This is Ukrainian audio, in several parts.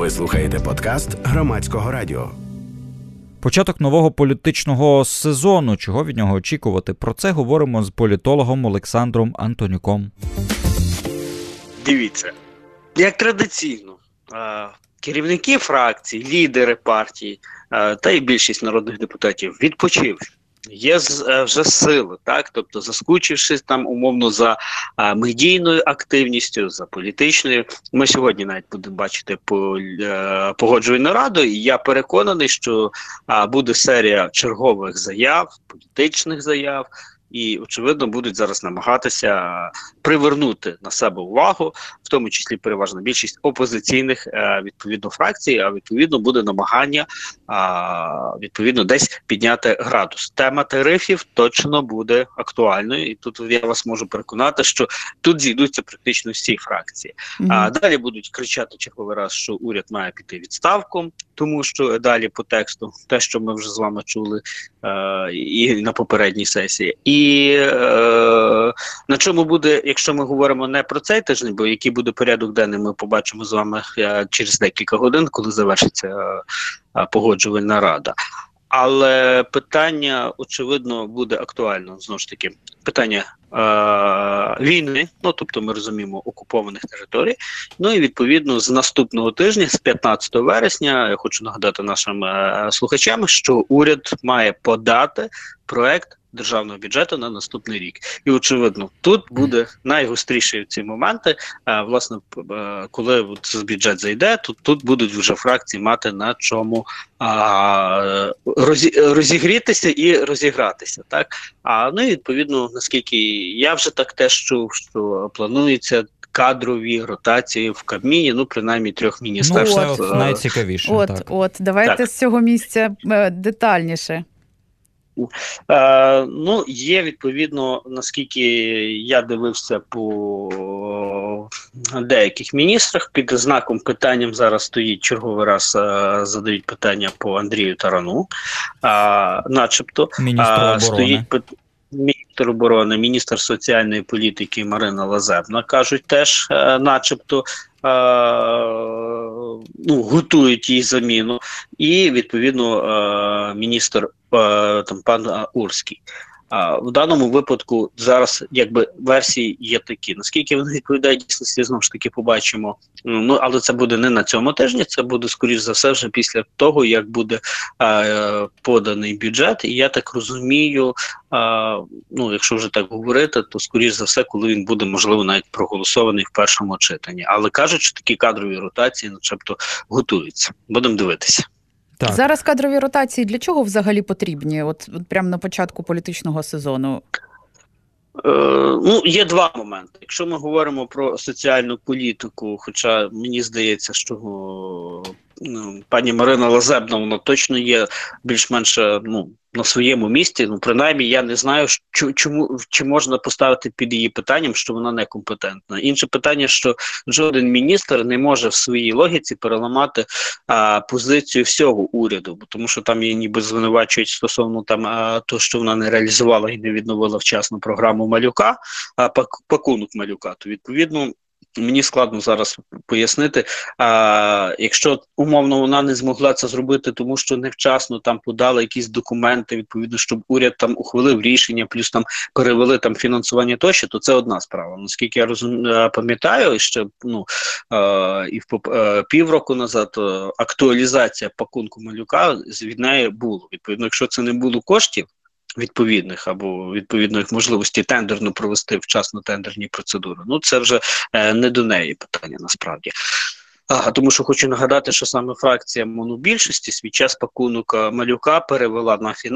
Ви слухаєте подкаст Громадського радіо. Початок нового політичного сезону. Чого від нього очікувати? Про це говоримо з політологом Олександром Антонюком. Дивіться, як традиційно, керівники фракцій, лідери партій та й більшість народних депутатів відпочивши. Є вже сили, так? Тобто заскучившись там умовно за медійною активністю, за політичною. Ми сьогодні навіть будемо бачити погоджувальну раду, і я переконаний, що буде серія чергових заяв, політичних заяв, і, очевидно, будуть зараз намагатися привернути на себе увагу, в тому числі переважна більшість опозиційних, відповідно, фракцій, а відповідно буде намагання, відповідно, десь підняти градус. Тема тарифів точно буде актуальною, і тут я вас можу переконати, що тут зійдуться практично всі фракції. Далі будуть кричати черговий раз, що уряд має піти у відставку, тому що далі по тексту, те, що ми вже з вами чули і на попередній сесії. І на чому буде, якщо ми говоримо не про цей тиждень, бо який буде порядок денний, ми побачимо з вами через декілька годин, коли завершиться погоджувальна рада. Але питання, очевидно, буде актуально, знову ж таки, питання війни, ну, тобто ми розуміємо окупованих територій, ну і відповідно з наступного тижня, з 15 вересня, я хочу нагадати нашим слухачам, що уряд має подати проект державного бюджету на наступний рік. І, очевидно, тут буде найгостріші ці моменти, власне, коли бюджет зайде, тут будуть вже фракції мати на чому розігрітися і розігратися. Так? Ну і, відповідно, наскільки я вже так теж чув, що планується кадрові ротації в Кабміні, ну, принаймні 3 міністерств. Ну, це найцікавіше. Давайте так. З цього місця детальніше. Ну, є, відповідно, наскільки я дивився по деяких міністрах, під знаком питанням зараз стоїть черговий раз, задають питання по Андрію Тарану, начебто. Стоїть міністр оборони, міністр соціальної політики Марина Лазебна, кажуть теж, начебто, готують їй заміну, і, відповідно, міністр пан Урський. В даному випадку зараз якби версії є такі. Наскільки вони відповідають дійсності, знову ж таки побачимо. Ну, але це буде не на цьому тижні, це буде, скоріш за все, вже після того, як буде поданий бюджет. І я так розумію, якщо вже так говорити, то, скоріш за все, коли він буде, можливо, навіть проголосований в першому читанні. Але кажуть, що такі кадрові ротації начебто готуються. Будемо дивитися. Так. Зараз кадрові ротації для чого взагалі потрібні? От прямо на початку політичного сезону. Є два моменти. Якщо ми говоримо про соціальну політику, хоча мені здається, що пані Марина Лазебна, вона точно є більш-менш на своєму місці, принаймні я не знаю, чи можна поставити під її питанням, що вона некомпетентна. Інше питання, що жоден міністр не може в своїй логіці переламати позицію всього уряду, тому що там її ніби звинувачують стосовно того, що вона не реалізувала і не відновила вчасно програму Малюка, пакунок Малюка, то відповідно мені складно зараз пояснити, якщо умовно вона не змогла це зробити, тому що невчасно там подали якісь документи, відповідно, щоб уряд там ухвалив рішення, плюс там перевели там фінансування тощо, то це одна справа. Наскільки я пам'ятаю, ще півроку назад актуалізація пакунку Малюка від неї було. Відповідно, якщо це не було коштів відповідних або відповідної можливості тендерно провести вчасно тендерні процедури, це вже не до неї питання насправді. Тому що хочу нагадати, що саме фракція монобільшості свій час пакунок Малюка перевела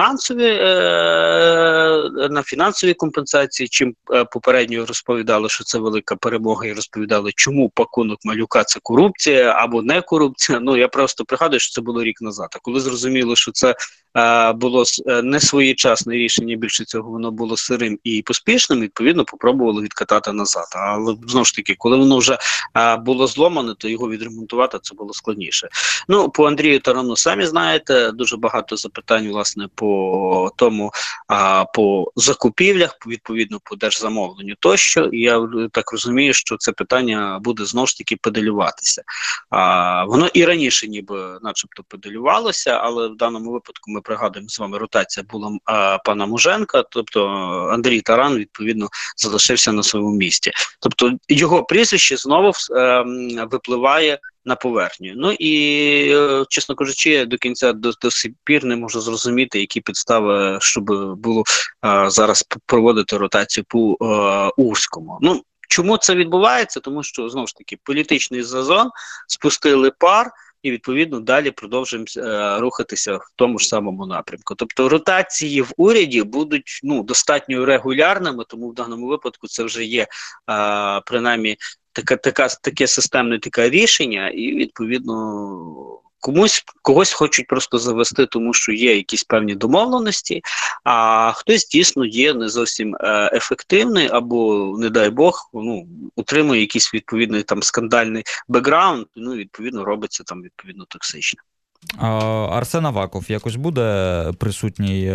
на фінансові компенсації, чим попередньо розповідали, що це велика перемога, і розповідали, чому пакунок Малюка – це корупція або не корупція. Я просто пригадую, що це було рік назад. А коли зрозуміло, що це було несвоєчасне рішення, більше цього воно було сирим і поспішним, відповідно, попробували відкатати назад. Але, знову ж таки, коли воно вже було зломане, то його відремонтувати це було складніше. Ну, по Андрію Тарану, самі знаєте, дуже багато запитань, власне, по тому, по закупівлях, відповідно, по держзамовленню тощо. І я так розумію, що це питання буде знову ж таки педалюватися. Воно і раніше ніби начебто педалювалося, але в даному випадку ми пригадуємо з вами, ротація була пана Муженка, тобто Андрій Таран, відповідно, залишився на своєму місці. Тобто його прізвище знову випливає на поверхню. Ну і, чесно кажучи, до кінця до сих пір не можу зрозуміти, які підстави, щоб було зараз проводити ротацію по Урському. Ну, чому це відбувається? Тому що, знову ж таки, політичний сезон, спустили пар, і, відповідно, далі продовжуємо рухатися в тому ж самому напрямку. Тобто ротації в уряді будуть достатньо регулярними, тому в даному випадку це вже є, принаймні, таке системне рішення, і, відповідно, когось хочуть просто завести, тому що є якісь певні домовленості, а хтось дійсно є не зовсім ефективний або, не дай Бог, утримує якийсь відповідний там скандальний бекграунд, відповідно, робиться там відповідно токсично. Арсен Аваков якось буде присутній,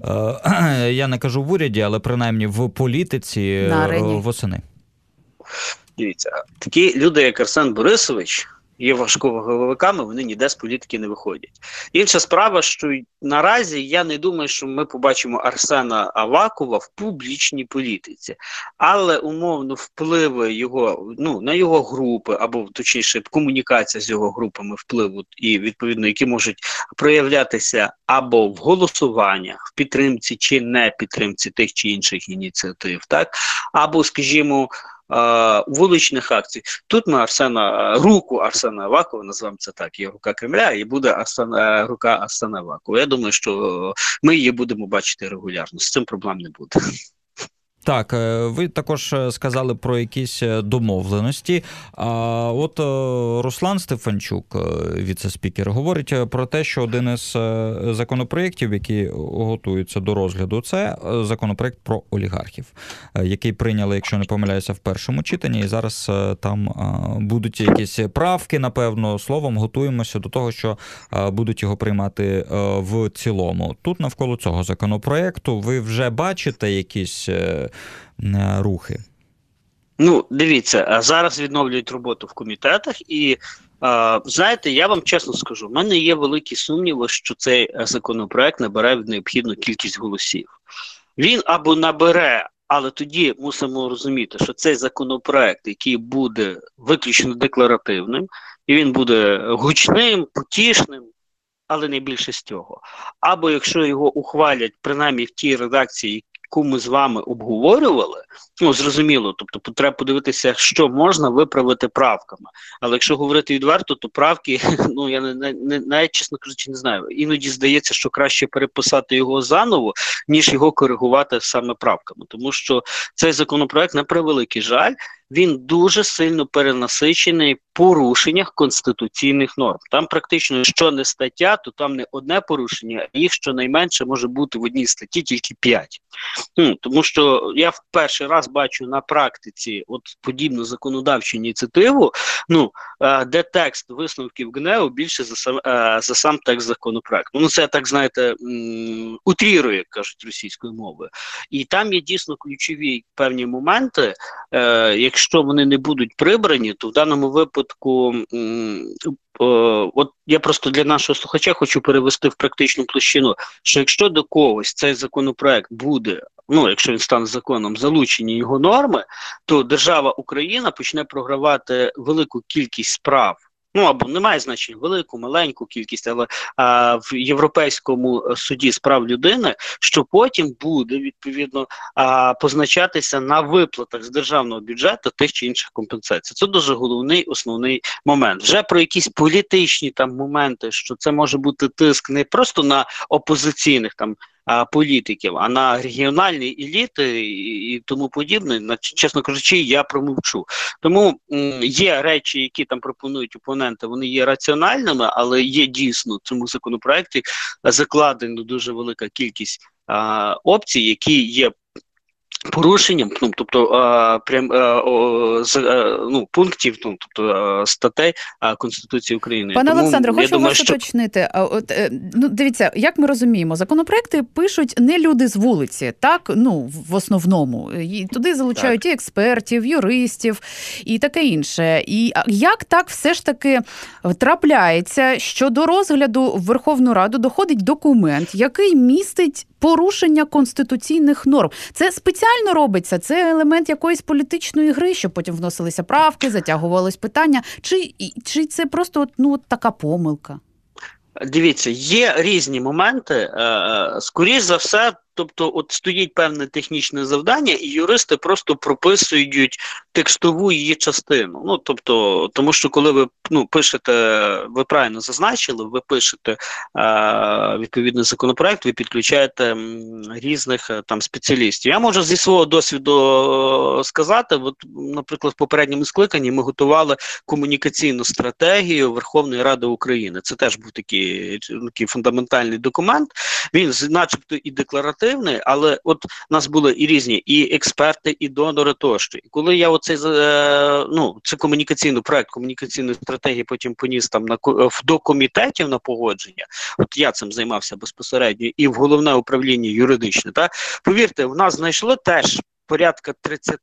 я не кажу в уряді, але принаймні в політиці восени? Дивіться, такі люди, як Арсен Борисович, є важковаговиками, вони ніде з політики не виходять. Інша справа, що наразі я не думаю, що ми побачимо Арсена Авакова в публічній політиці. Але умовно впливи його, на його групи, або точніше комунікація з його групами впливу, і відповідно, які можуть проявлятися або в голосуваннях, в підтримці чи не підтримці тих чи інших ініціатив, так? Або, скажімо, вуличних акцій. Тут ми руку Арсена Авакова, називаємо це так, є рука Кремля, і буде рука Арсена Авакова. Я думаю, що ми її будемо бачити регулярно. З цим проблем не буде. Так, ви також сказали про якісь домовленості. От Руслан Стефанчук, віце-спікер, говорить про те, що один із законопроєктів, які готуються до розгляду, це законопроєкт про олігархів, який прийняли, якщо не помиляюся, в першому читанні, і зараз там будуть якісь правки, напевно, словом, готуємося до того, що будуть його приймати в цілому. Тут навколо цього законопроєкту ви вже бачите якісь рухи? Дивіться, зараз відновлюють роботу в комітетах і, знаєте, я вам чесно скажу, в мене є великі сумніви, що цей законопроект набере необхідну кількість голосів. Він або набере, але тоді мусимо розуміти, що цей законопроект, який буде виключно декларативним, і він буде гучним, потішним, але не більше з цього. Або якщо його ухвалять, принаймні в тій редакції, яку ми з вами обговорювали, зрозуміло, тобто треба подивитися, що можна виправити правками. Але якщо говорити відверто, то правки, я навіть, чесно кажучи, не знаю. Іноді здається, що краще переписати його заново, ніж його коригувати саме правками. Тому що цей законопроект, на превеликий жаль, він дуже сильно перенасичений в порушеннях конституційних норм. Там практично, що не стаття, то там не одне порушення, а їх щонайменше може бути в одній статті тільки 5. Тому що я в перший раз бачу на практиці подібну законодавчу ініціативу, де текст висновків ГНЕУ більше за сам текст законопроекту. Це так, знаєте, утрірує, як кажуть російською мовою. І там є дійсно ключові певні моменти, якщо вони не будуть прибрані, то в даному випадку, я просто для нашого слухача хочу перевести в практичну площину, що якщо до когось цей законопроект буде, якщо він стане законом, залучені його норми, то держава Україна почне програвати велику кількість справ. Або немає значення, велику, маленьку кількість, але в Європейському суді з прав людини, що потім буде, відповідно, позначатися на виплатах з державного бюджету тих чи інших компенсацій. Це дуже головний, основний момент. Вже про якісь політичні там моменти, що це може бути тиск не просто на опозиційних там політиків, а на регіональні еліти і тому подібне, чесно кажучи, я промовчу. Тому є речі, які там пропонують опоненти, вони є раціональними, але є дійсно в цьому законопроекті закладено дуже велика кількість опцій, які є порушенням, пунктів, статей Конституції України. Пане Тому, Олександре, хочу думаю, вас уточнити. Дивіться, як ми розуміємо, законопроекти пишуть не люди з вулиці, так? В основному. І туди залучають і експертів, юристів і таке інше. І як так все ж таки трапляється, що до розгляду в Верховну Раду доходить документ, який містить порушення конституційних норм? Це спеціально робиться? Це елемент якоїсь політичної гри, щоб потім вносилися правки, затягувалось питання? Чи це просто така помилка? Дивіться, є різні моменти. Скоріш за все, тобто от стоїть певне технічне завдання, і юристи просто прописують текстову її частину. Тому що коли ви пишете, ви правильно зазначили, ви пишете відповідний законопроект, ви підключаєте різних там спеціалістів. Я можу зі свого досвіду сказати, наприклад, в попередньому скликанні ми готували комунікаційну стратегію Верховної Ради України. Це теж був такий фундаментальний документ. Він начебто і декларативний, але от у нас були і різні і експерти, і донори тощо. І коли я це комунікаційний проект, комунікаційної стратегії потім поніс там до комітетів на погодження, от я цим займався безпосередньо, і в головне управління юридичне, повірте, в нас знайшло теж порядка 30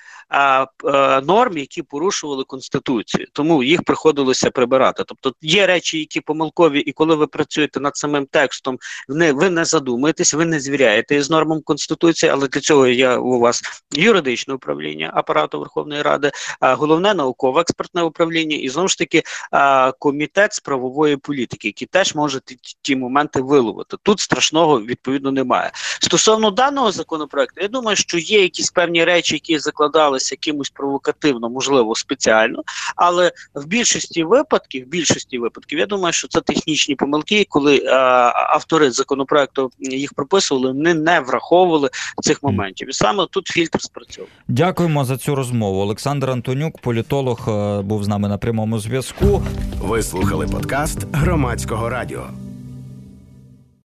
норм, які порушували Конституцію. Тому їх приходилося прибирати. Тобто є речі, які помилкові, і коли ви працюєте над самим текстом, ви не задумуєтесь, ви не звіряєте з нормами Конституції, але для цього у вас юридичне управління апарату Верховної Ради, головне науково-експертне управління і, знову ж таки, комітет з правової політики, який теж може ті моменти виловити. Тут страшного, відповідно, немає. Стосовно даного законопроекту, я думаю, що є якісь певні речі, які закладалися якимось провокативно, можливо, спеціально, але в більшості випадків, я думаю, що це технічні помилки, коли автори законопроекту їх прописували, вони не враховували цих моментів. І саме тут фільтр спрацьовував. Дякуємо за цю розмову. Олександр Антонюк, політолог, був з нами на прямому зв'язку. Ви слухали подкаст Громадського радіо.